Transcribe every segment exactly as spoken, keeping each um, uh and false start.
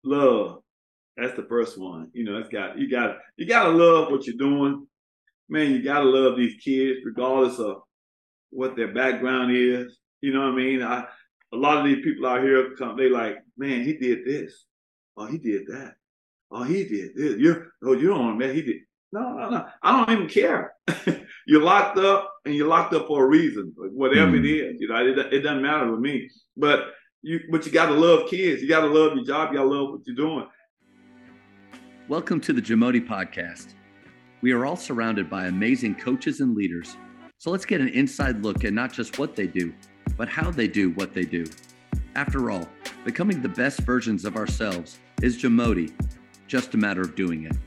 love. That's the first one. You know, it's got you got you gotta love what you're doing. Man, you gotta love these kids, regardless of what their background is. You know what I mean? I a lot of these people out here come, they like, man, he did this. Oh, he did that. Oh, he did this. You oh, you don't, man, he did. No, no, no. I don't even care. You're locked up and you're locked up for a reason, whatever it Hmm. is. You know, it, it doesn't matter with me. But you but you gotta love kids. You gotta love your job, you gotta love what you're doing. Welcome to the Jamodi Podcast. We are all surrounded by amazing coaches and leaders. So let's get an inside look at not just what they do, but how they do what they do. After all, becoming the best versions of ourselves is Jamodi, just a matter of doing it.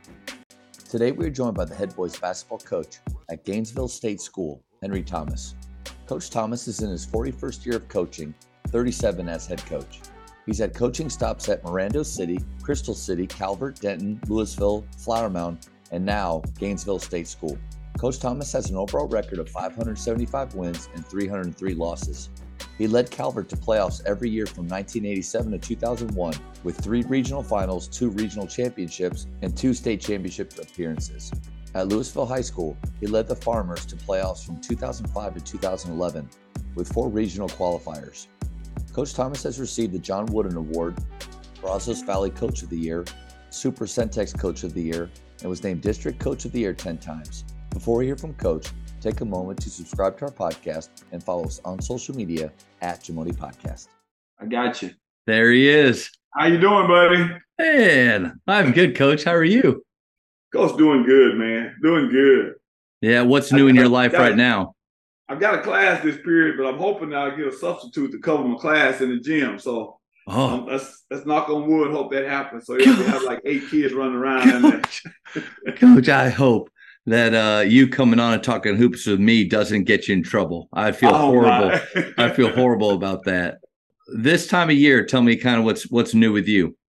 Today we are joined by the head boys basketball coach at Gainesville State School, Henry Thomas. Coach Thomas is in his forty-first year of coaching, thirty-seven as head coach. He's had coaching stops at Mirando City, Crystal City, Calvert, Denton, Louisville, Flower Mound, and now Gainesville State School. Coach Thomas has an overall record of five hundred seventy-five wins and three hundred three losses. He led Calvert to playoffs every year from nineteen eighty-seven to two thousand one with three regional finals, two regional championships, and two state championship appearances. At Louisville High School, he led the Farmers to playoffs from two thousand five to two thousand eleven with four regional qualifiers. Coach Thomas has received the John Wooden Award, Brazos Valley Coach of the Year, Super Centex Coach of the Year, and was named District Coach of the Year ten times. Before we hear from Coach, take a moment to subscribe to our podcast and follow us on social media at Jamodi Podcast. I got you. There he is. How you doing, buddy? Man, I'm good, Coach. How are you? Coach doing good, man. Doing good. Yeah, what's new in your life right now? I've got a class this period, but I'm hoping I'll get a substitute to cover my class in the gym. So Oh, um, let's let's knock on wood. Hope that happens. So if we have like eight kids running around in there. Coach, Coach, I hope that uh, you coming on and talking hoops with me doesn't get you in trouble. I feel Oh, horrible. my. I feel horrible about that. This time of year, tell me kind of what's what's new with you.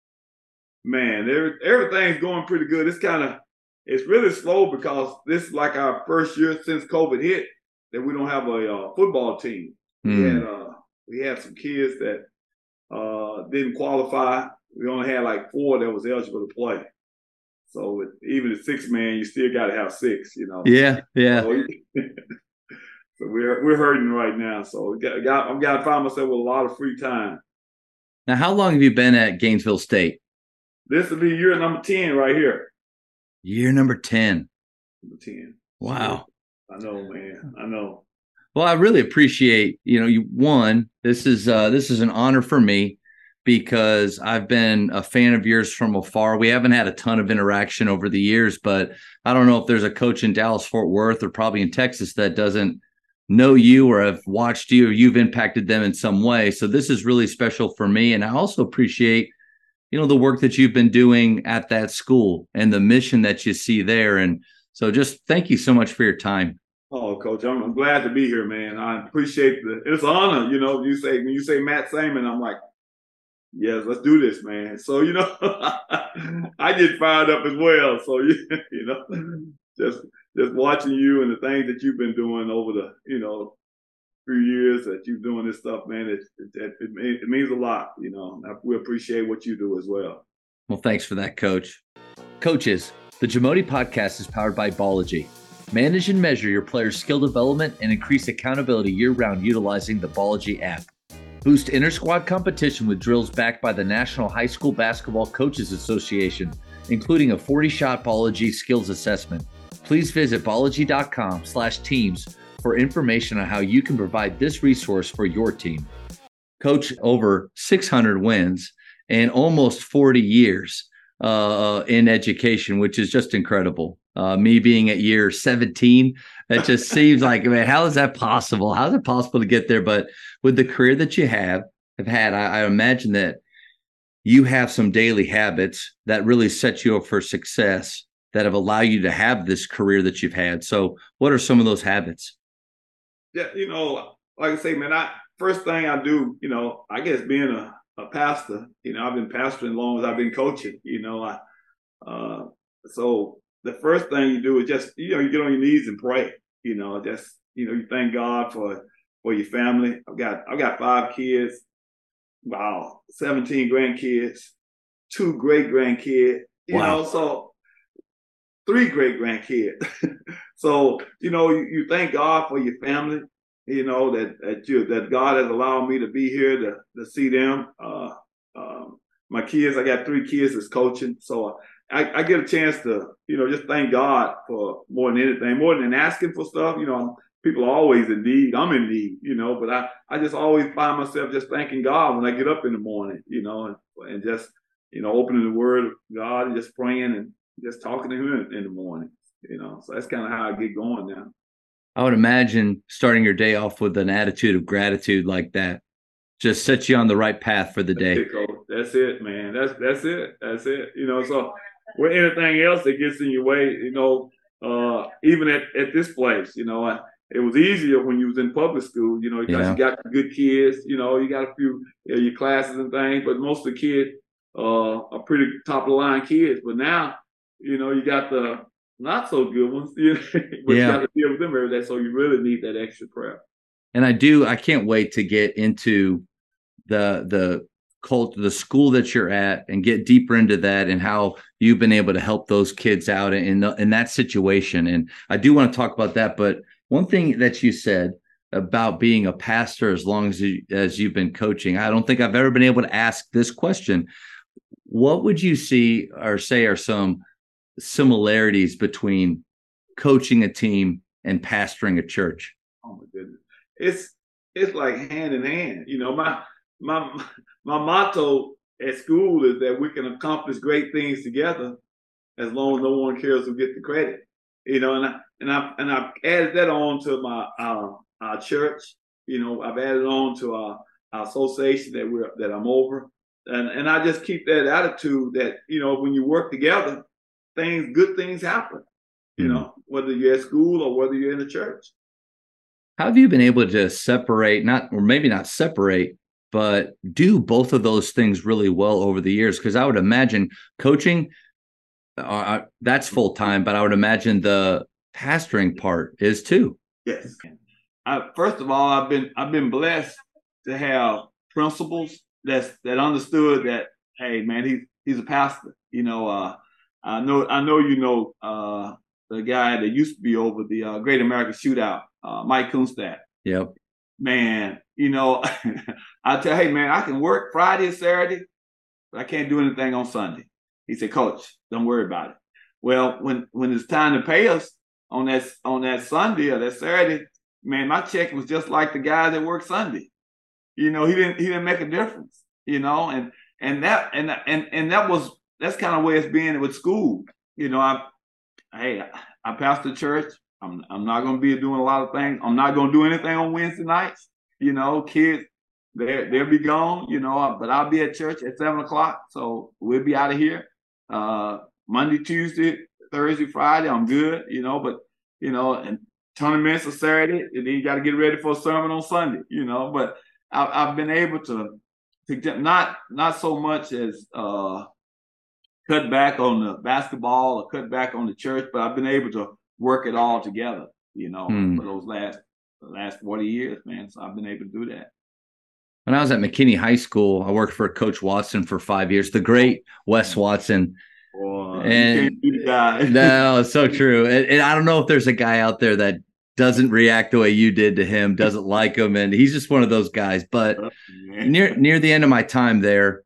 Man, every, everything's going pretty good. It's kind of it's really slow because this is like our first year since COVID hit that we don't have a uh, football team. We Hmm. had uh, we had some kids that uh, didn't qualify. We only had like four that was eligible to play. So with, even at six man, you still got to have six, you know. Yeah, yeah. So, so we're we're hurting right now. So we got, got I've got to find myself with a lot of free time. Now, how long have you been at Gainesville State? This will be year number ten right here. Year number ten. Number ten. Wow. I know, man. I know. Well, I really appreciate, you know, you one, this is uh this is an honor for me because I've been a fan of yours from afar. We haven't had a ton of interaction over the years, but I don't know if there's a coach in Dallas Fort Worth or probably in Texas that doesn't know you or have watched you or you've impacted them in some way. So this is really special for me. And I also appreciate, you know, the work that you've been doing at that school and the mission that you see there. And so just thank you so much for your time. Oh, Coach, I'm, I'm glad to be here, man. I appreciate the. It's an honor, you know. You say when you say Matt Saman, I'm like, yes, let's do this, man. So you know, I get fired up as well. So you, you know, just just watching you and the things that you've been doing over the, you know, few years that you're doing this stuff, man. It it, it, it means a lot, you know. We appreciate what you do as well. Well, thanks for that, Coach. Coaches, the Jamodi Podcast is powered by Ballogy. Manage and measure your players' skill development and increase accountability year-round utilizing the Ballogy app. Boost inter-squad competition with drills backed by the National High School Basketball Coaches Association, including a forty-shot Ballogy skills assessment. Please visit ballogy.com slash teams for information on how you can provide this resource for your team. Coach, over six hundred wins and almost forty years uh, in education, which is just incredible. Uh, me being at year seventeen, it just seems like, man, how is that possible? How is it possible to get there? But with the career that you have, have had, I, I imagine that you have some daily habits that really set you up for success that have allowed you to have this career that you've had. So what are some of those habits? Yeah, you know, like I say, man, I first thing I do, you know, I guess being a, a pastor, you know, I've been pastoring as long as I've been coaching, you know, I uh, so the first thing you do is just, you know, you get on your knees and pray, you know, just, you know, you thank God for, for your family. I've got, I've got five kids. Wow. seventeen grandkids. two great grandkids. You Wow. know, so three great grandkids. So you know, you, you thank God for your family. You know that that you that God has allowed me to be here to to see them. Uh, um, my kids, I got three kids that's coaching, so I, I get a chance to you know just thank God for more than anything, more than asking for stuff. You know, people are always in need. I'm in need, you know, but I I just always find myself just thanking God when I get up in the morning, you know, and, and just you know opening the Word of God and just praying and just talking to Him in, in the morning. You know, so that's kind of how I get going now. I would imagine starting your day off with an attitude of gratitude like that just sets you on the right path for the That's day. it, Coach. That's it, man. That's that's it. That's it. You know, so with anything else that gets in your way, you know, uh, even at, at this place, you know, I, it was easier when you was in public school, you know, because Yeah. you got good kids, you know, you got a few you know, your classes and things, but most of the kids uh, are pretty top of the line kids. But now, you know, you got the not so good ones, you know, but Yeah. you got to deal with them every day. So you really need that extra prayer. And I do, I can't wait to get into the the cult, the school that you're at, and get deeper into that and how you've been able to help those kids out in the, in that situation. And I do want to talk about that. But one thing that you said about being a pastor as long as you, as you've been coaching, I don't think I've ever been able to ask this question. What would you see or say are some similarities between coaching a team and pastoring a church? Oh my goodness, it's it's like hand in hand. You know, my my my motto at school is that we can accomplish great things together as long as no one cares who gets the credit. You know, and I and I and I've added that on to my uh, our church. You know, I've added on to our, our association that we're that I'm over, and and I just keep that attitude that you know when you work together, things good things happen. You Mm. know, whether you're at school or whether you're in the church. How have you been able to separate, not, or maybe not separate, but do both of those things really well over the years? Because I would imagine coaching, uh, that's full time, but I would imagine the pastoring part is too. Yes. I, first of all, I've been I've been blessed to have principals that's that understood that hey man he's he's a pastor. You know, uh, I know I know you know uh, the guy that used to be over the uh, Great American Shootout, uh, Mike Kunstadt. Yep. Man, you know, I tell hey man I can work Friday and Saturday, but I can't do anything on Sunday. He said, Coach, don't worry about it. Well, when when it's time to pay us on that on that Sunday or that Saturday, man, my check was just like the guy that worked Sunday. You know, he didn't he didn't make a difference. You know, and and that and and and that was that's kind of where it's been with school. You know, I hey I pastor church. I'm I'm not going to be doing a lot of things. I'm not going to do anything on Wednesday nights. You know, kids they they'll be gone. You know, but I'll be at church at seven o'clock. So we'll be out of here. Uh, Monday, Tuesday, Thursday, Friday, I'm good. You know, but you know and. tournaments on Saturday, and then you got to get ready for a sermon on Sunday, you know. But I, I've been able to, to not not so much as uh, cut back on the basketball or cut back on the church, but I've been able to work it all together, you know, Hmm. for those last the last forty years, man. So I've been able to do that. When I was at McKinney High School, I worked for Coach Watson for five years, the great Wes Watson. Or And you can't be the guy. no, it's so true. And, and I don't know if there's a guy out there that doesn't react the way you did to him, doesn't like him, and he's just one of those guys. But near near the end of my time there,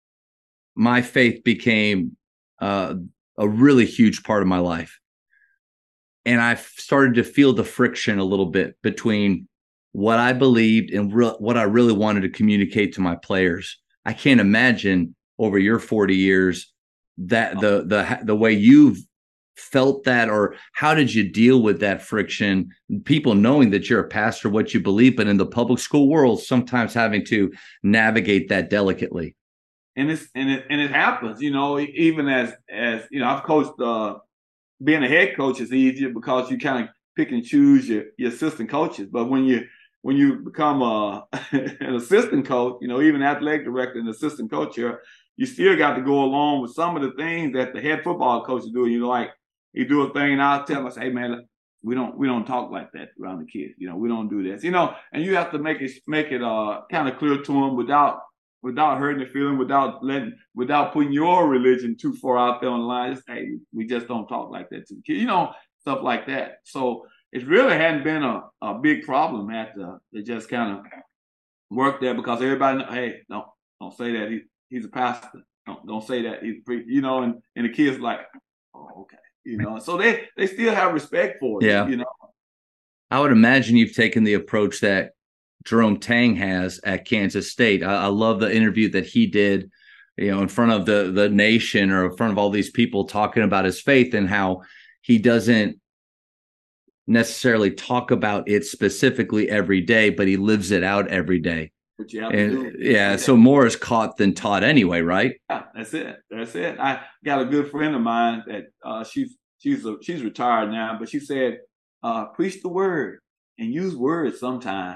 my faith became uh, a really huge part of my life. And I started to feel the friction a little bit between what I believed and re- what I really wanted to communicate to my players. I can't imagine over your forty years that the the the way you've felt that, or how did you deal with that friction? People knowing that you're a pastor, what you believe, but in the public school world, sometimes having to navigate that delicately. And it's and it and it happens, you know. Even as as you know, I've coached. Uh, being a head coach is easier because you kind of pick and choose your, your assistant coaches. But when you when you become a, an assistant coach, you know, even athletic director and assistant coach here, you still got to go along with some of the things that the head football coach is doing. You know, like he do a thing and I'll tell him, I say, hey man, we don't we don't talk like that around the kids. You know, we don't do this. You know, and you have to make it make it uh kind of clear to them without without hurting the feeling, without letting, without putting your religion too far out there on the line. Just, hey, we just don't talk like that to the kids, you know, stuff like that. So it really hadn't been a, a big problem at the, it just kind of worked there because everybody, know, hey, don't don't say that he he's a pastor. Don't don't say that he's a preacher, you know, and, and the kids like, oh, okay, you know. So they they still have respect for it, yeah. you know. I would imagine you've taken the approach that Jerome Tang has at Kansas State. I, I love the interview that he did, you know, in front of the the nation or in front of all these people talking about his faith and how he doesn't necessarily talk about it specifically every day, but he lives it out every day. But you have and, to do yeah, so more is caught than taught anyway, right? Yeah, that's it. That's it. I got a good friend of mine that uh, she's she's a, she's retired now, but she said, uh, preach the word and use words sometime.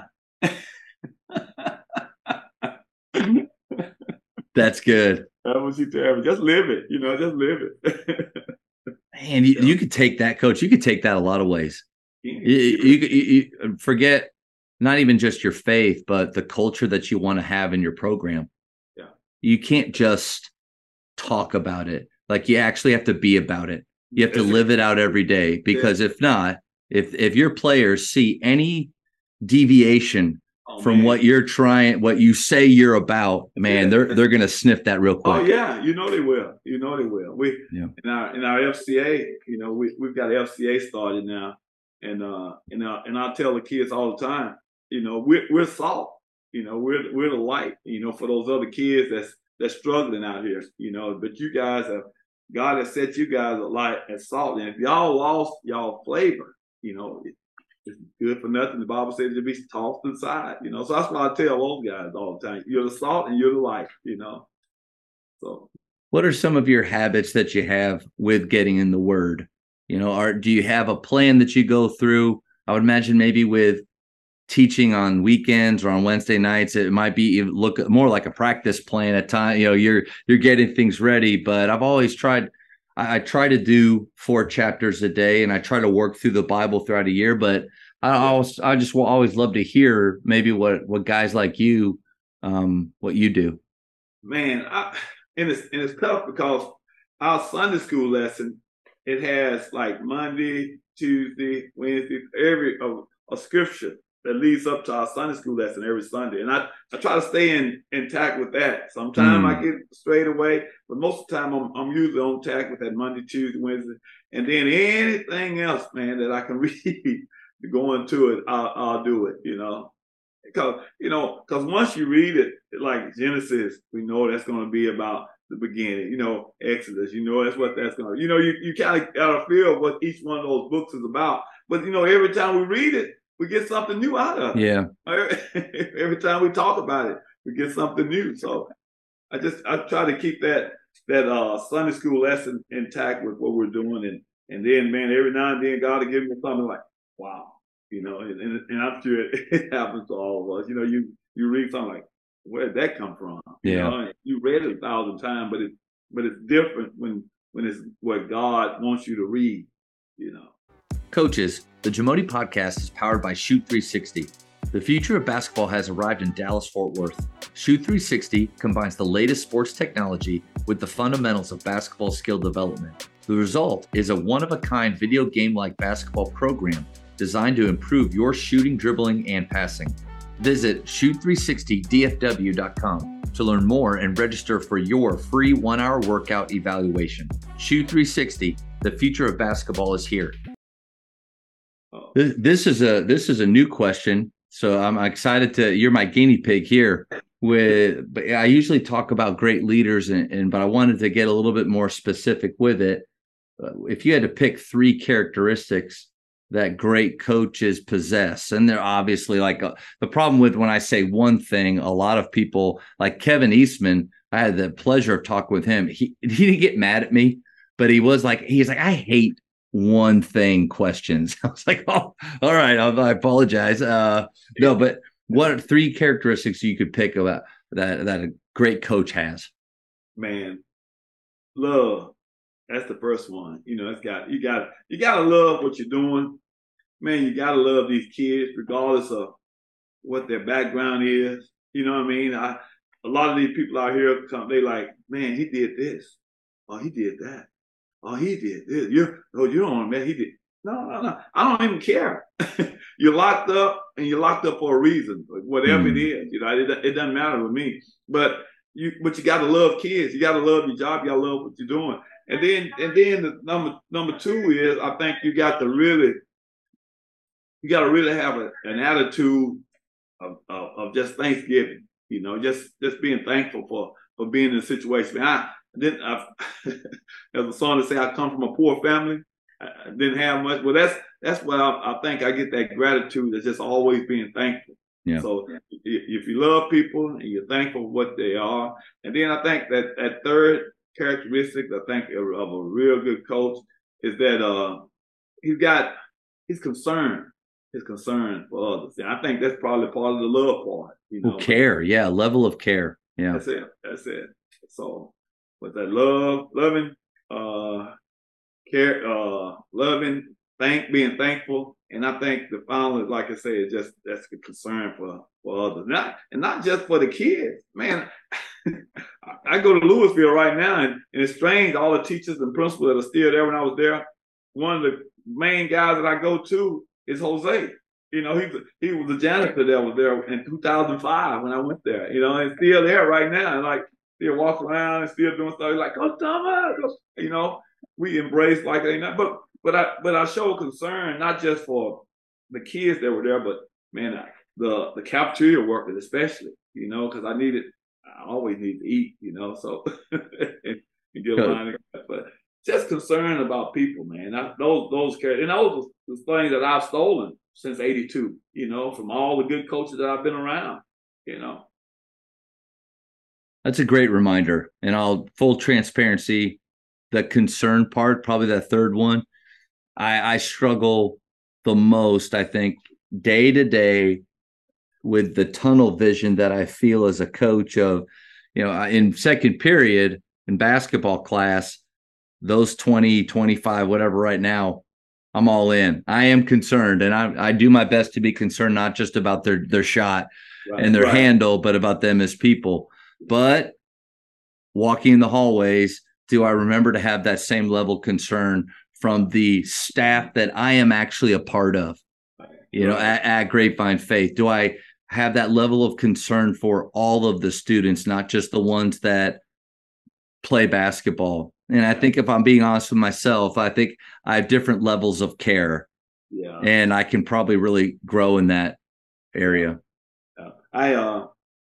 That's good. That's what she told me. Just live it, you know, just live it. Man, you, you could take that, Coach. You could take that a lot of ways. You, you, you, you forget not even just your faith, but the culture that you want to have in your program. Yeah. You can't just talk about it. Like you actually have to be about it. You have to That's live it. it out every day, because if not, if if your players see any deviation oh, from man. what you're trying, what you say you're about, man, Yeah. they're they're gonna sniff that real quick. Oh yeah, you know they will. You know they will. We Yeah. in our in our F C A, you know, we we've got F C A started now, and uh and uh, and I tell the kids all the time, you know, we're we're salt. You know, we're we're the light. You know, for those other kids that's that's struggling out here. You know, but you guys have God has set you guys a light and salt, and if y'all lost y'all flavor, you know, it, it's good for nothing. The Bible says to be tossed aside. You know, so that's why I tell those guys all the time: you're the salt and you're the light. You know, so. What are some of your habits that you have with getting in the Word? You know, are do you have a plan that you go through? I would imagine maybe with teaching on weekends or on Wednesday nights, it might be look more like a practice plan at time. You know, you're you're getting things ready. But I've always tried. I, I try to do four chapters a day, and I try to work through the Bible throughout a year. But I always, I just will always love to hear maybe what what guys like you, um, what you do. Man, I. And it's, and it's tough because our Sunday school lesson, it has like Monday, Tuesday, Wednesday, every a, a scripture that leads up to our Sunday school lesson every Sunday. And I, I try to stay in intact with that. Sometimes mm. I get straight away, but most of the time I'm, I'm usually on tack with that Monday, Tuesday, Wednesday. And then anything else, man, that I can read to go into it, I'll, I'll do it, you know. Because, you know, because once you read it, like Genesis, we know that's going to be about the beginning, you know, Exodus, you know, that's what that's going to, you know, you, you kind of got to feel what each one of those books is about. But, you know, every time we read it, we get something new out of it. Yeah. Every time we talk about it, we get something new. So I just, I try to keep that, that uh, Sunday school lesson intact with what we're doing. And, and then, man, every now and then God will give me something like, wow. You know, and, and, and I'm sure it, it happens to all of us. You know, you, you read something like, where did that come from? You yeah. know, you read it a thousand times, but it but it's different when when it's what God wants you to read, you know. Coaches, the Jamodi podcast is powered by Shoot three sixty. The future of basketball has arrived in Dallas-Fort Worth. Shoot three sixty combines the latest sports technology with the fundamentals of basketball skill development. The result is a one-of-a-kind video game-like basketball program designed to improve your shooting, dribbling, and passing. Visit shoot three sixty D F W dot com to learn more and register for your free one-hour workout evaluation. Shoot three sixty, the future of basketball is here. This, this is a this is a new question, so I'm excited to. You're my guinea pig here. With, but I usually talk about great leaders, and, and but I wanted to get a little bit more specific with it. If you had to pick three characteristics that great coaches possess, and they're obviously like a, the problem with when I say one thing, a lot of people like Kevin Eastman, I had the pleasure of talking with him. He he didn't get mad at me, but he was like, he's like, I hate one thing questions. I was like, oh, all right, I, I apologize. Uh, no, but what are three characteristics you could pick about that that a great coach has? Man, love. That's the first one. You know, it's got you got you gotta love what you're doing. Man, you gotta love these kids, regardless of what their background is. You know what I mean? I a lot of these people out here come, they like, man, he did this. Oh, he did that. Oh, he did this. You, oh, you don't, man, he did. No, no, no. I don't even care. You're locked up, and you're locked up for a reason, whatever mm. it is. You know, it, it doesn't matter with me. But you, but you got to love kids. You got to love your job. You got to love what you're doing. And then, and then the number number two is, I think you got to really, you got to really have a, an attitude of, of, of just Thanksgiving. You know, just just being thankful for for being in a situation. I didn't. I, as a song to say, I come from a poor family. I didn't have much. Well, that's that's what I, I think I get that gratitude. That's just always being thankful. Yeah. So if you love people and you're thankful for what they are, and then I think that that third characteristic, I think of a real good coach is that uh, he's got he's concerned. His concern for others. And I think that's probably part of the love part. You know, well, care, yeah, level of care. Yeah, that's it. That's it. So, with that love, loving, uh, care, uh, loving, thank, being thankful, and I think the final is, like I say, is just that's the concern for for others, not and not just for the kids. Man, I go to Louisville right now, and, and it's strange. All the teachers and principals that are still there when I was there. One of the main guys that I go to is Jose. You know, he he was the janitor that was there in two thousand five when I went there. You know, and still there right now, and like still walking around and still doing stuff. He's like, oh, Thomas, you know, we embrace like they not. But but I but I show concern not just for the kids that were there, but man, the the cafeteria workers especially. You know, because I needed, I always need to eat. You know, so and, and get a line of, but. Just concerned about people, man. I, those those and those are the things that I've stolen since eighty-two. You know, from all the good coaches that I've been around. You know, that's a great reminder. And I'll full transparency, the concern part, probably that third one, I, I struggle the most. I think day to day with the tunnel vision that I feel as a coach of, you know, in second period in basketball class. Those twenty, twenty-five, whatever right now, I'm all in. I am concerned, and I, I do my best to be concerned, not just about their, their shot right, and their right. handle, but about them as people. But walking in the hallways, do I remember to have that same level of concern from the staff that I am actually a part of, you right. know, at, at Grapevine Faith? Do I have that level of concern for all of the students, not just the ones that play basketball? And I think if I'm being honest with myself, I think I have different levels of care. Yeah. And I can probably really grow in that area. Yeah. I uh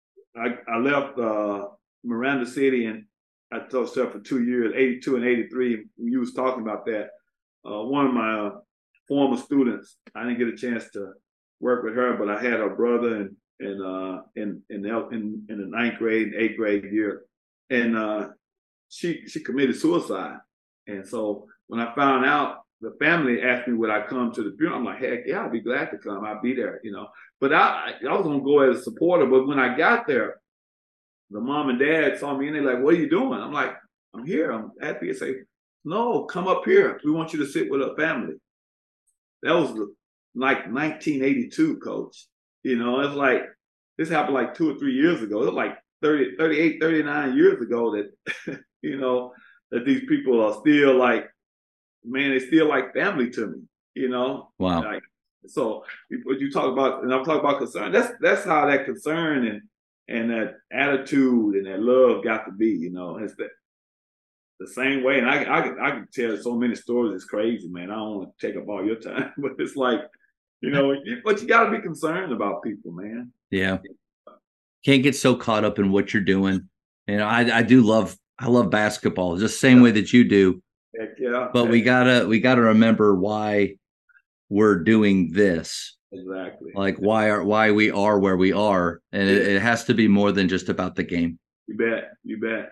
I I left uh Miranda City and I taught stuff for two years, eighty-two and eighty-three. You was talking about that. Uh, one of my uh, former students, I didn't get a chance to work with her, but I had her brother in in uh in in in, in the ninth grade and eighth grade year. And uh She she committed suicide, and so when I found out, the family asked me would I come to the funeral. I'm like, heck yeah, I'd be glad to come. I'd be there, you know. But I I was gonna go as a supporter. But when I got there, the mom and dad saw me and they're like, "What are you doing?" I'm like, "I'm here. I'm happy." They say, "No, come up here. We want you to sit with a family." That was like nineteen eighty-two, Coach. You know, it's like this happened like two or three years ago. It was like thirty, thirty-eight, thirty-nine years ago that. You know, that these people are still like, man, they still like family to me, you know? Wow. Like, so what you talk about, and I'm talking about concern, that's that's how that concern and and that attitude and that love got to be, you know, it's that the same way. And I I, I can tell so many stories, it's crazy, man. I don't want to take up all your time, but it's like, you know, but you got to be concerned about people, man. Yeah. Can't get so caught up in what you're doing. You know, I, I do love I love basketball, just the same way that you do. Heck yeah. But we gotta we gotta remember why we're doing this. Exactly. Like why are why we are where we are, and yeah. it, it has to be more than just about the game. You bet. You bet.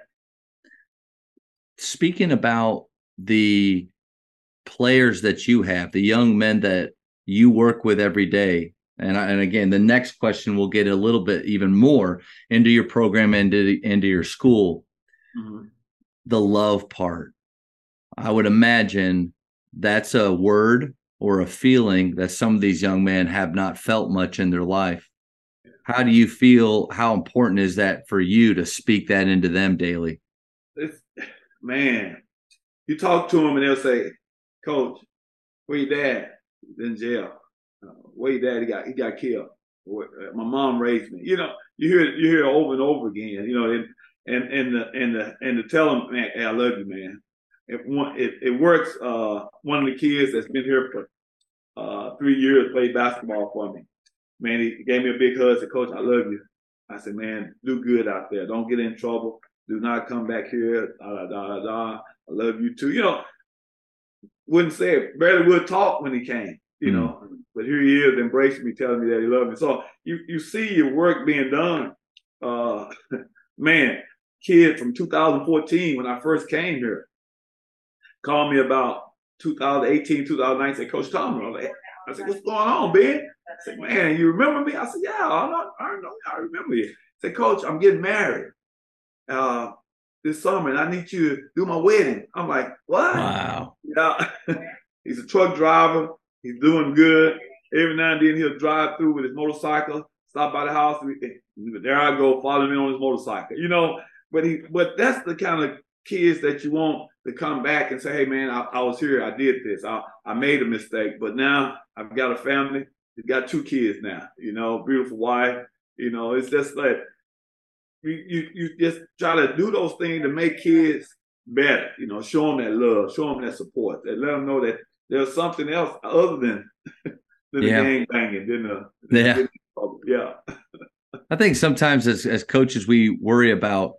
Speaking about the players that you have, the young men that you work with every day, and I, and again, the next question will get a little bit even more into your program and into, into your school. Mm-hmm. The love part. I would imagine that's a word or a feeling that some of these young men have not felt much in their life. How do you feel? How important is that for you to speak that into them daily? It's, man, you talk to them and they'll say, Coach, where your dad? He's in jail. Uh, where your dad? He got he got killed. My mom raised me. You know, you hear you hear it over and over again. You know, and and and the and the and to tell them, man, hey, I love you, man. It it, it works. Uh, one of the kids that's been here for uh, three years played basketball for me. Man, he gave me a big hug. Said, Coach, I love you. I said, man, do good out there. Don't get in trouble. Do not come back here. Da da da da. da. I love you too. You know, wouldn't say it. Barely would talk when he came. You know, mm-hmm. But here he is embracing me, telling me that he loved me. So you you see your work being done. Uh, man, kid from two thousand fourteen when I first came here called me about two thousand eighteen, two thousand nineteen. Said, Coach Tom, I, like, I said, what's going on, Ben? I said, man, you remember me? I said, yeah, I know, I know, I remember you. I said, Coach, I'm getting married uh, this summer, and I need you to do my wedding. I'm like, what? Wow. Yeah. He's a truck driver. He's doing good. Every now and then he'll drive through with his motorcycle, stop by the house. There I go, following me on his motorcycle. You know, but he, but that's the kind of kids that you want to come back and say, hey, man, I, I was here. I did this. I, I made a mistake, but now I've got a family. He's got two kids now, you know, beautiful wife. You know, it's just like you, you, you just try to do those things to make kids better, you know, show them that love, show them that support, and let them know that there's something else other than, than yeah. the gang banging, than the, than yeah. the, yeah. I think sometimes as, as coaches, we worry about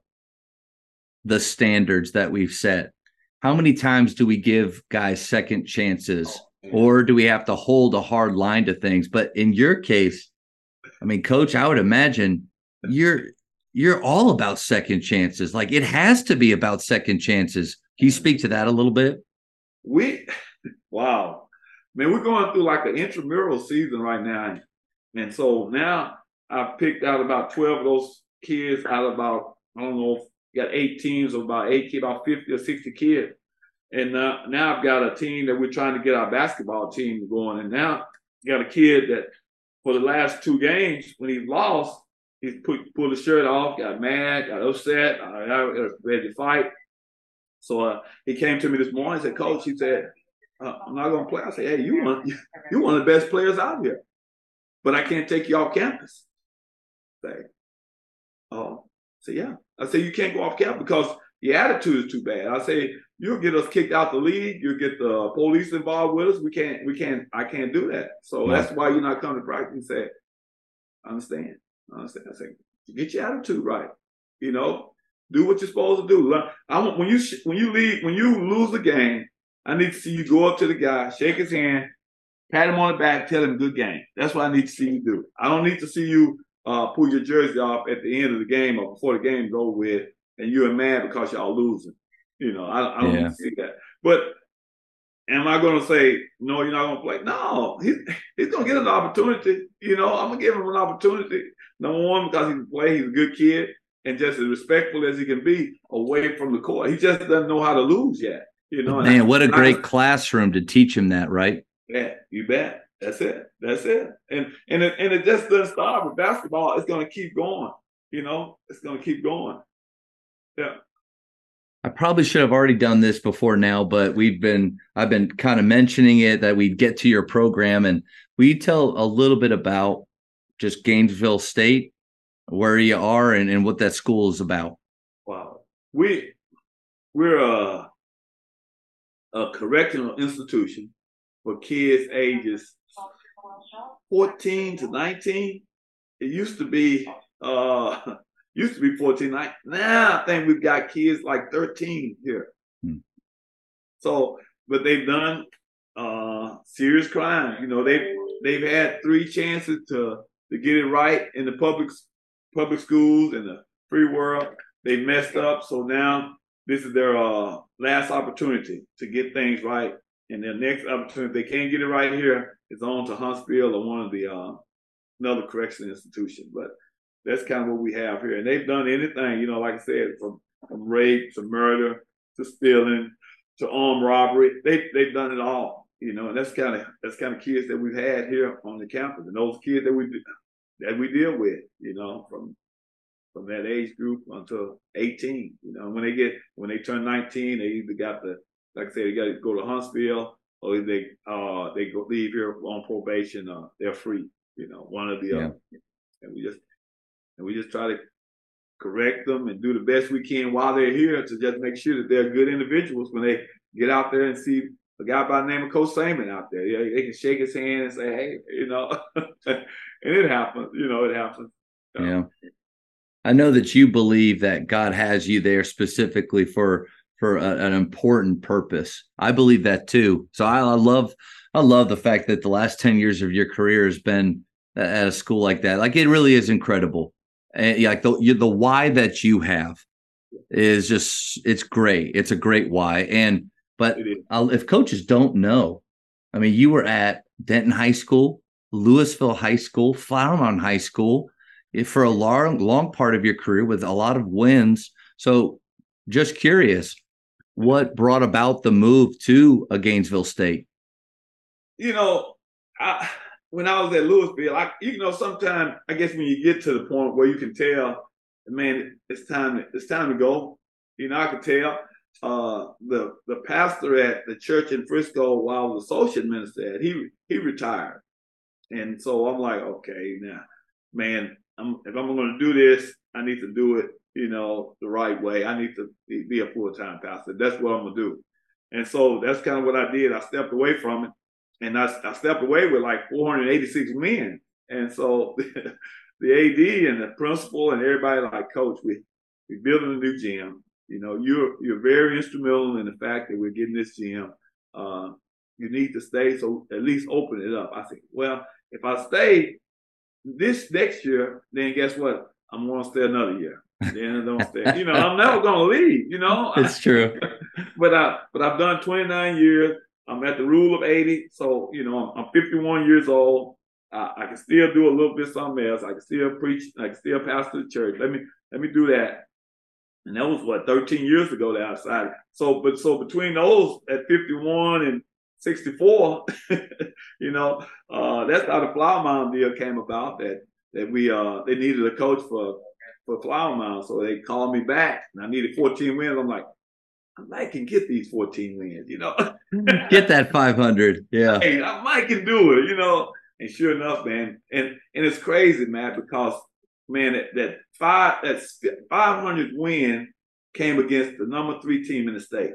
the standards that we've set. How many times do we give guys second chances, or do we have to hold a hard line to things? But in your case, I mean, Coach, I would imagine you're you're all about second chances. Like, it has to be about second chances. Can you speak to that a little bit? We, wow, man, we're going through like an intramural season right now, and so now I've picked out about twelve of those kids out of about, I don't know, got eight teams of about eight kids, about fifty or sixty kids. And uh, now I've got a team that we're trying to get our basketball team going. And now got a kid that for the last two games, when he lost, he put, pulled his shirt off, got mad, got upset, I was ready to fight. So uh, he came to me this morning and said, Coach, he said, uh, I'm not going to play. I said, hey, you one, you're one of the best players out here, but I can't take you off campus. I say, oh, I said, yeah. I said, you can't go off campus because the attitude is too bad. I say, you'll get us kicked out the league. You'll get the police involved with us. We can't, we can't, I can't do that. So no. That's why you're not coming to practice. He said, I understand. I understand. I said, get your attitude right. You know, do what you're supposed to do. I want, when you, when you leave, when you lose the game, I need to see you go up to the guy, shake his hand, pat him on the back, tell him good game. That's what I need to see you do. I don't need to see you uh, pull your jersey off at the end of the game or before the game's over with, and you're mad because y'all losing. You know, I, I don't yeah. see that. But am I going to say, no, you're not going to play? No, he's, he's going to get an opportunity. You know, I'm going to give him an opportunity. Number one, because he can play. He's a good kid and just as respectful as he can be away from the court. He just doesn't know how to lose yet. You know, man, what a great I, classroom to teach him that, right? Yeah, you bet. That's it. That's it. And and it, and it just doesn't stop with basketball. It's going to keep going. You know, it's going to keep going. Yeah. I probably should have already done this before now, but we've been, I've been kind of mentioning it that we'd get to your program. And will you tell a little bit about just Gainesville State, where you are and, and what that school is about? Wow. We, we're a, a correctional institution for kids ages fourteen to nineteen. It used to be, uh, Used to be fourteen. Now I think we've got kids like thirteen here. Hmm. So, but they've done uh, serious crime. You know, they've they've had three chances to to get it right in the public public schools in the free world. They messed up, so now this is their uh, last opportunity to get things right. And their next opportunity, if they can't get it right here, it's on to Huntsville or one of the uh, another correctional institution. But that's kind of what we have here. And they've done anything, you know, like I said, from, from rape to murder to stealing to armed robbery. They, they've done it all, you know, and that's kind of that's kind of kids that we've had here on the campus. And those kids that we that we deal with, you know, from from that age group until eighteen. You know, when they get when they turn nineteen, they either got the like I said, they got to go to Huntsville, or if they uh they go leave here on probation, uh, they're free. You know, one or the yeah. other. And we just and we just try to correct them and do the best we can while they're here to just make sure that they're good individuals when they get out there and see a guy by the name of Coach Saban out there. Yeah, they can shake his hand and say, hey, you know, and it happens, you know, it happens. So. Yeah. I know that you believe that God has you there specifically for for a, an important purpose. I believe that too. So I, I love I love the fact that the last ten years of your career has been at a school like that. Like, it really is incredible. And like the the why that you have is just, it's great. It's a great why. And but I'll, if coaches don't know, I mean, you were at Denton High School, Louisville High School, Flower Mound High School for a long, long part of your career with a lot of wins. So just curious, what brought about the move to a Gainesville State? You know, I, when I was at Louisville, I, you know, sometimes I guess when you get to the point where you can tell, man, it's time, it's time to go. You know, I could tell uh, the the pastor at the church in Frisco, while I was associate minister at, he he retired, and so I'm like, okay, now, man, I'm, if I'm going to do this, I need to do it, you know, the right way. I need to be a full-time pastor. That's what I'm going to do. And so that's kind of what I did. I stepped away from it, and I, I stepped away with like four hundred eighty-six men. And so the, the A D and the principal and everybody like, Coach, we we building a new gym. You know, you're you're very instrumental in the fact that we're getting this gym. Uh, you need to stay, so at least open it up. I said, well, if I stay this next year, then guess what? I'm going to stay another year. Then I don't stay. You know, I'm never going to leave. You know, it's true. but I but I've done twenty-nine years. I'm at the rule of eighty, so you know, I'm, I'm fifty-one years old. I, I can still do a little bit something else. I can still preach. I can still pastor the church. Let me let me do that. And that was what thirteen years ago that I decided. So, but so between those at fifty-one and sixty-four, you know, uh, that's how the Flower Mound deal came about. That that we uh they needed a coach for for Flower Mound, so they called me back, and I needed fourteen wins. I'm like, I might can get these fourteen wins, you know. Get that five hundred, yeah. Hey, I might can do it, you know. And sure enough, man, and and it's crazy, man, because man, that, that five that five hundred win came against the number three team in the state,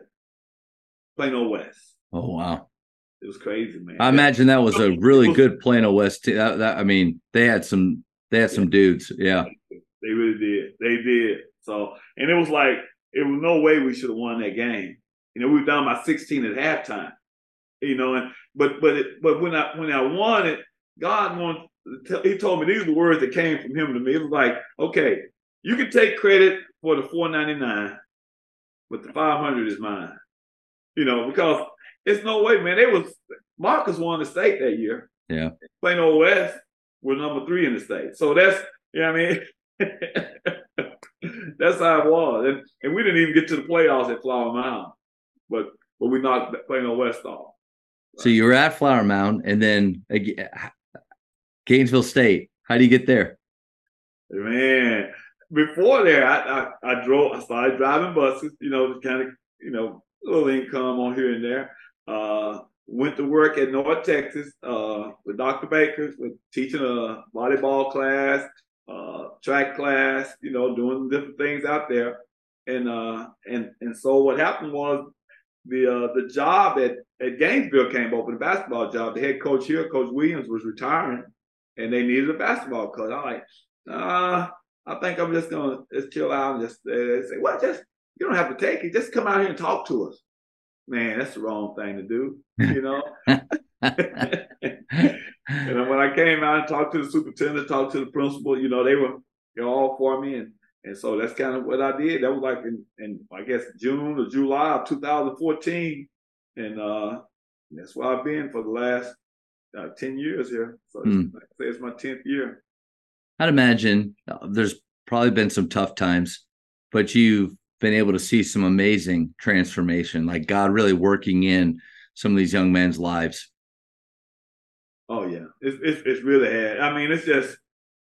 Plano West. Oh wow. It was crazy, man. I imagine that was a really good Plano West team. That, that, I mean, they had some, they had some yeah. dudes. Yeah, they really did. They did. So, and it was like, it was no way we should have won that game. You know, we were down by sixteen at halftime. You know, and but but it, but when I when I won it, God wanted. He told me these are the words that came from Him to me. It was like, okay, you can take credit for the four ninety-nine, but the five hundred is mine. You know, because. It's no way, man. They was Marcus won the state that year. Yeah. Plano West were number three in the state. So that's, you know what I mean? That's how it was. And, and we didn't even get to the playoffs at Flower Mound. But but we knocked Plano West off. So you were at Flower Mound and then uh, Gainesville State. How do you get there? Man, before there, I, I, I drove, I started driving buses, you know, kind of, you know, a little income on here and there. Uh, went to work at North Texas uh, with Doctor Bakers, with teaching a volleyball class, uh, track class, you know, doing different things out there. And uh, and and so what happened was the uh, the job at, at Gainesville came open, the basketball job. The head coach here, Coach Williams, was retiring, and they needed a basketball coach. I'm like, uh, I think I'm just gonna just chill out and just uh, say, well, just you don't have to take it. Just come out here and talk to us. Man, that's the wrong thing to do, you know. And when I came out and talked to the superintendent, talked to the principal, you know, they were you know, all for me, and and so that's kind of what I did. That was like in, in I guess June or July of two thousand fourteen, and uh, that's where I've been for the last uh, ten years here. So it's, mm. like I say, it's my tenth year. I'd imagine uh, there's probably been some tough times, but you've been able to see some amazing transformation, like God really working in some of these young men's lives. Oh yeah, it's it's, it's really had. I mean, it's just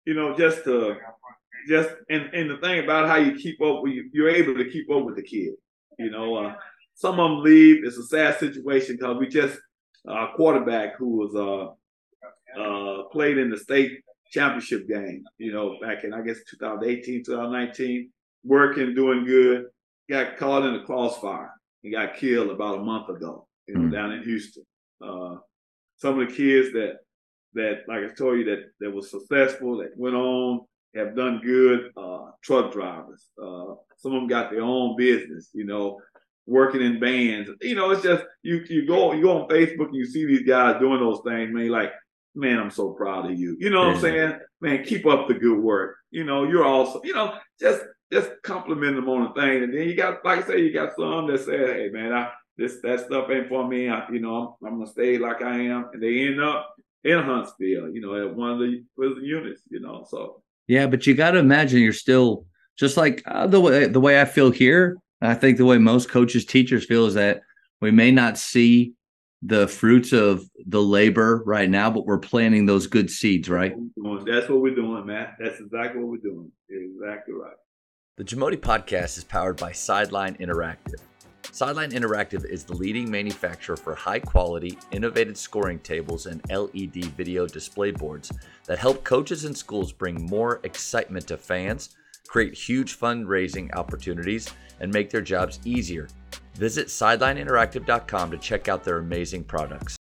you know, just to just and, and the thing about how you keep up, with, you're able to keep up with the kids. You know, uh, some of them leave. It's a sad situation because we just uh, quarterback who was uh, uh, played in the state championship game. You know, back in I guess two thousand eighteen, two thousand nineteen, working, doing good. Got caught in a crossfire. He got killed about a month ago. You know, mm. down in Houston. Uh, some of the kids that that, like I told you, that that was successful, that went on, have done good. Uh, truck drivers. Uh, some of them got their own business. You know, working in bands. You know, it's just you you go you go on Facebook and you see these guys doing those things, man. You're like, man, I'm so proud of you. You know what yeah. I'm saying? Man, keep up the good work. You know, you're also, you know, just just compliment them on the thing. And then you got, like I say, you got some that say, hey, man, I, this that stuff ain't for me. I, you know, I'm, I'm gonna stay like I am, and they end up in Huntsville, you know, at one of the prison units, you know. So yeah, but you got to imagine you're still just like uh, the way the way I feel here. I think the way most coaches, teachers feel is that we may not see the fruits of the labor right now, but we're planting those good seeds, right? That's what we're doing, Matt. That's exactly what we're doing. Exactly right. The Jamodi Podcast is powered by Sideline Interactive. Sideline Interactive is the leading manufacturer for high-quality, innovative scoring tables and L E D video display boards that help coaches and schools bring more excitement to fans, create huge fundraising opportunities, and make their jobs easier. Visit sideline interactive dot com to check out their amazing products.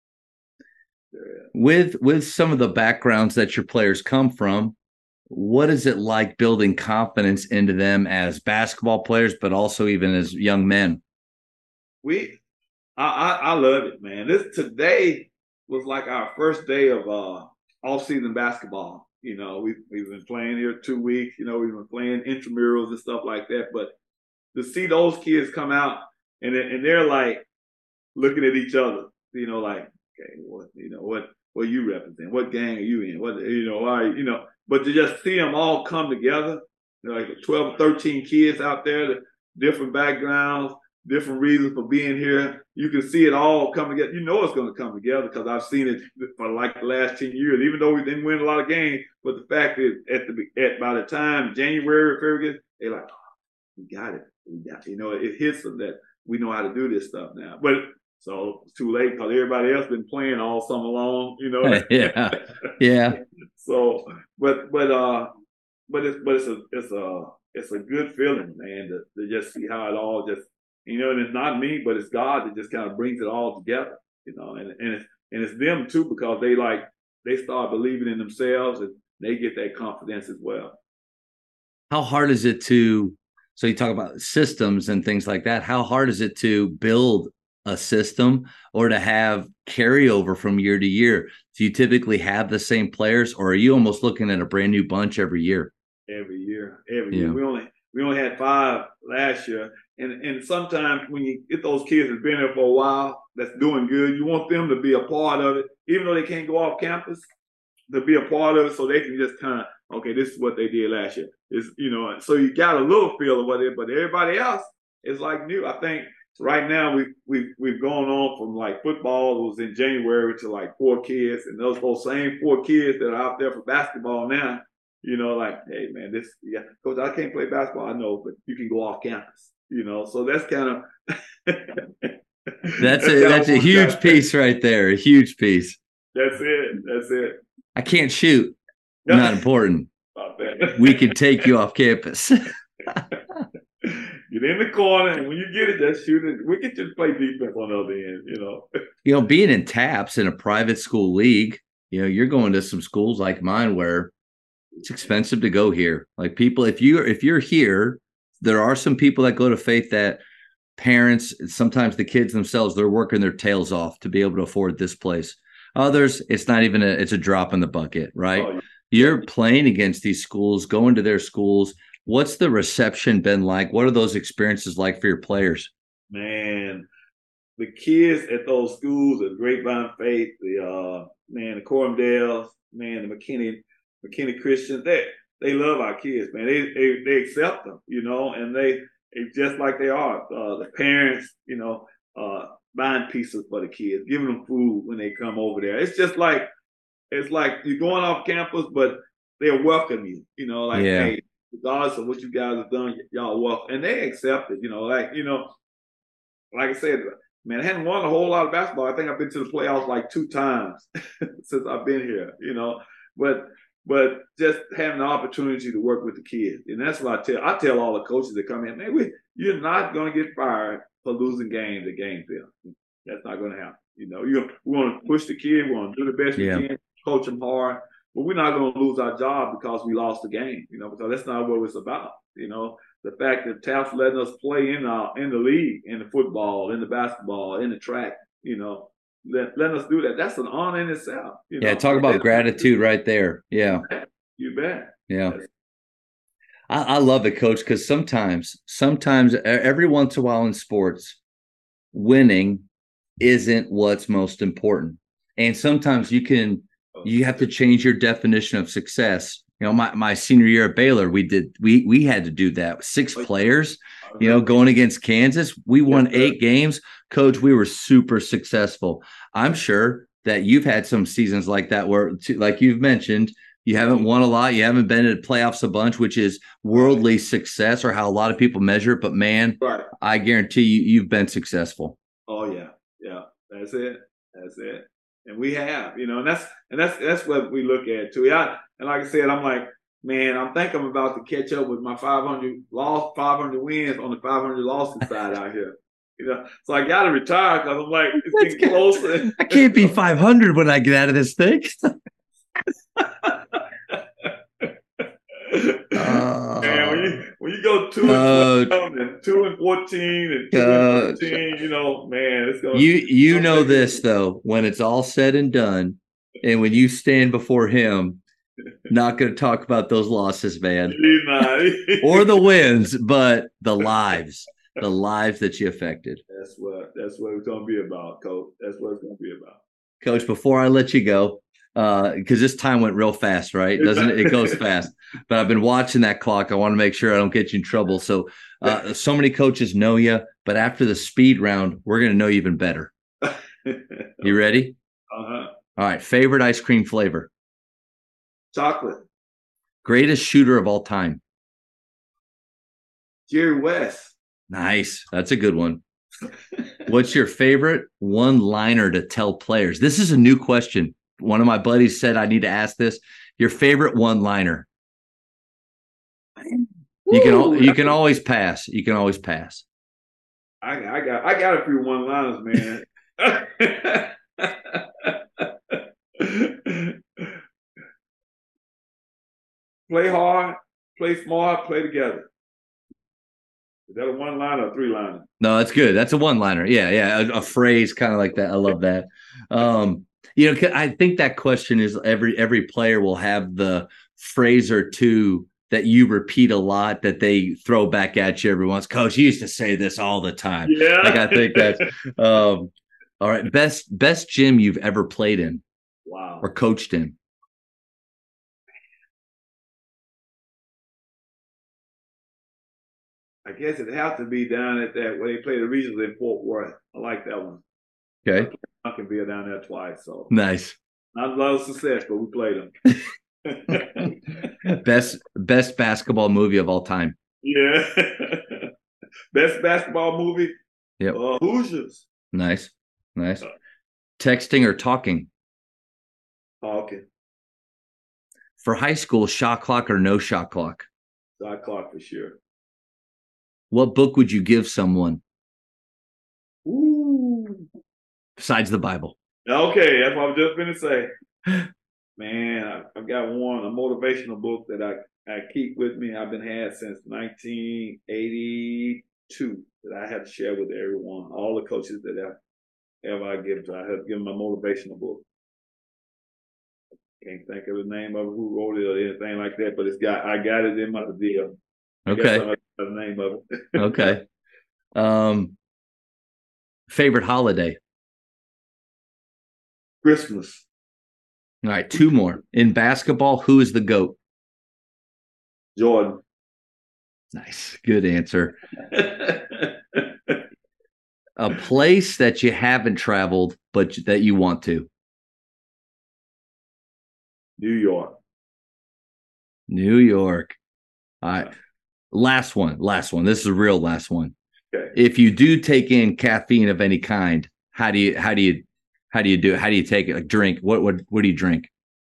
With with some of the backgrounds that your players come from, what is it like building confidence into them as basketball players, but also even as young men? We, I, I, I love it, man. This today was like our first day of uh, off-season basketball. You know, we've we've been playing here two weeks. You know, we've been playing intramurals and stuff like that. But to see those kids come out and and they're like looking at each other, you know, like, okay, what, you know, what what you represent? What gang are you in? What, you know, why, you know? But to just see them all come together, you know, like twelve, thirteen kids out there, different backgrounds, different reasons for being here. You can see it all come together. You know it's going to come together because I've seen it for like the last ten years, even though we didn't win a lot of games. But the fact is, at the at by the time January, February, they're like, oh, we got it. We got it. You know, it hits them that we know how to do this stuff now. But so it's too late because everybody else been playing all summer long, you know. yeah, yeah. So, but but uh, but it's but it's a it's a it's a good feeling, man, to, to just see how it all just, you know, and it's not me, but it's God that just kind of brings it all together, you know, and and it's and it's them too because they like they start believing in themselves and they get that confidence as well. How hard is it to? So you talk about systems and things like that. How hard is it to build a system or to have carryover from year to year? Do you typically have the same players, or are you almost looking at a brand new bunch every year? Every year, every yeah. year. We only we only had five last year, and and sometimes when you get those kids that's been there for a while, that's doing good, you want them to be a part of it, even though they can't go off campus, to be a part of it, so they can just kind of, okay, this is what they did last year. It's, you know, so you got a little feel of what it is, but everybody else is like new. I think right now we we we've gone on from like football was in January to like four kids, and those those same four kids that are out there for basketball now, you know, like, hey man, this yeah, coach, I can't play basketball, I know, but you can go off campus, you know. So that's kind of that's, that's a that's a huge piece right there, a huge piece. That's it. That's it. I can't shoot. Not important. We can take you off campus. Get in the corner, and when you get it, just shoot it. We can just play defense on the other end, you know. You know, being in TAPS in a private school league, you know, you're going to some schools like mine where it's expensive to go here. Like people, if you if you're here, there are some people that go to Faith that parents, sometimes the kids themselves, they're working their tails off to be able to afford this place. Others, it's not even a, it's a drop in the bucket, right? Oh, yeah. You're playing against these schools, going to their schools. What's the reception been like? What are those experiences like for your players? Man, the kids at those schools, the Grapevine Faith, the uh, man, the Corumdales, man, the McKinney, McKinney Christians, they they love our kids, man. They they, they accept them, you know, and they it's just like they are. Uh, the parents, you know, uh, buying pieces for the kids, giving them food when they come over there. It's just like, it's like you're going off campus, but they'll welcome you. You know, like Yeah. hey, regardless of what you guys have done, y'all welcome, and they accept it. You know, like you know, like I said, man, I hadn't won a whole lot of basketball. I think I've been to the playoffs like two times since I've been here. You know, but but just having the opportunity to work with the kids, and that's what I tell. I tell all the coaches that come in, man, we, you're not going to get fired for losing games at Gainesville. That's not going to happen. You know, you we want to push the kid, we want to do the best Yeah. we can, coach them hard, but we're not going to lose our job because we lost the game. You know, because that's not what it's about. You know, the fact that Taft's letting us play in our in the league, in the football, in the basketball, in the track. You know, let let us do that. That's an honor in itself. You know? Yeah. Talk about gratitude right there. Yeah. You bet. Yeah. I, I love it, Coach, because sometimes, sometimes every once in a while in sports, winning isn't what's most important. And sometimes you can, you have to change your definition of success. You know, my, my senior year at Baylor, we did, we, we had to do that. Six players, you know, going against Kansas, we won eight games. Coach, we were super successful. I'm sure that you've had some seasons like that where, like you've mentioned, you haven't won a lot. You haven't been in playoffs a bunch, which is worldly success or how a lot of people measure it. But man, right. I guarantee you, you've been successful. Oh yeah, yeah. That's it. That's it. And we have, you know, and that's and that's that's what we look at too. Yeah. And like I said, I'm like, man, I'm thinking I'm about to catch up with my five hundred loss, five hundred wins on the five hundred losses side out here. You know, so I got to retire because I'm like, it's getting closer. I can't be five hundred when I get out of this thing. Uh, man, when you when you go two uh, and twelve and two and fourteen and two uh, and thirteen, you know, man, it's going. You you know this though, when it's all said and done, and when you stand before him, not going to talk about those losses, man, or the wins, but the lives, the lives that you affected. That's what that's what it's going to be about, Coach. That's what it's going to be about. Coach, before I let you go, because uh, this time went real fast, right? Doesn't it? It goes fast. But I've been watching that clock. I want to make sure I don't get you in trouble. So, uh, so many coaches know you, but after the speed round, we're going to know you even better. You ready? Uh-huh. All right. Favorite ice cream flavor? Chocolate. Greatest shooter of all time? Jerry West. Nice. That's a good one. What's your favorite one-liner to tell players? This is a new question. One of my buddies said I need to ask this. Your favorite one-liner? You can you can always pass. You can always pass. I, I got I got a few one-liners, man. Play hard, play smart, play together. Is that a one-liner or three-liner? No, that's good. That's a one-liner. Yeah, yeah, a, a phrase kind of like that. I love that. Um, you know, I think that question is every every player will have the phrase or two that you repeat a lot that they throw back at you every once. Coach, you used to say this all the time. Yeah. Like I think that's um, all right. Best best gym you've ever played in. Wow. Or coached in. I guess it'd have to be down at that where they play the regionals in Fort Worth. I like that one. Okay. I can be down there twice. So nice. Not a lot of success, but we played them. best best basketball movie of all time. Yeah. Best basketball movie? Yep. Uh, Hoosiers. Nice. Nice. Texting or talking? Talking. For high school, shot clock or no shot clock? Shot clock for sure. What book would you give someone? Ooh. Besides the Bible. Okay, that's what I was just going to say. Man, I, I've got one, a motivational book that I, I keep with me. I've been had since nineteen eighty-two that I have to share with everyone, all the coaches that I ever I give to. I have given my motivational book. Can't think of the name of it, who wrote it or anything like that, but it's got I got it in my deal. Okay. The name of it. Okay. Um, favorite holiday? Christmas. All right, two more. In basketball, who is the GOAT? Jordan. Nice. Good answer. A place that you haven't traveled, but that you want to? New York. New York. All right. Last one. Last one. This is a real last one. Okay. If you do take in caffeine of any kind, how do you how do you how do you do it? How do you take it? Like drink? What what what do you drink?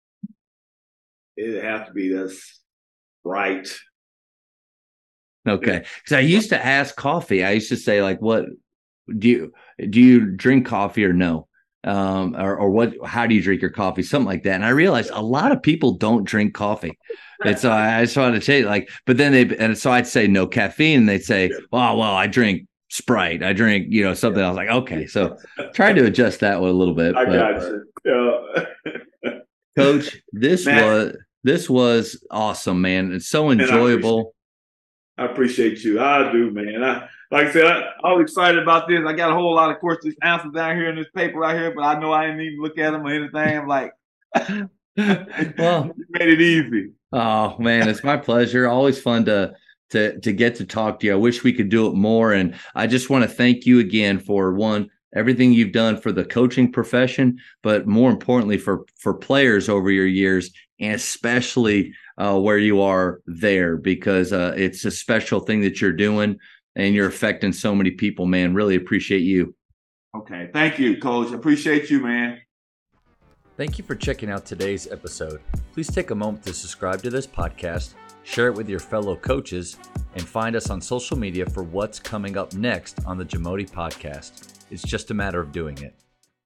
It has to be this right. Okay. Because I used to ask coffee. I used to say, like, what do you do you drink coffee or no? Um, or, or what, how do you drink your coffee? Something like that. And I realized a lot of people don't drink coffee. And so I just wanted to say, like, but then they, and so I'd say no caffeine. And they'd say, well, well, I drink Sprite. I drink, you know, something. I was like, okay. So try to adjust that one a little bit. I but, got you. Yeah. Coach, this man, was, this was awesome, man. It's so enjoyable. I appreciate, I appreciate you. I do, man. I, Like I said, I, I was excited about this. I got a whole lot of questions answers down here in this paper right here, but I know I didn't even look at them or anything. I'm like, well, you made it easy. Oh man, it's my pleasure. Always fun to to to get to talk to you. I wish we could do it more. And I just want to thank you again for one, everything you've done for the coaching profession, but more importantly for for players over your years, and especially uh, where you are there, because uh, it's a special thing that you're doing. And you're affecting so many people, man. Really appreciate you. Okay. Thank you, Coach. Appreciate you, man. Thank you for checking out today's episode. Please take a moment to subscribe to this podcast, share it with your fellow coaches, and find us on social media for what's coming up next on the Jamodi Podcast. It's just a matter of doing it.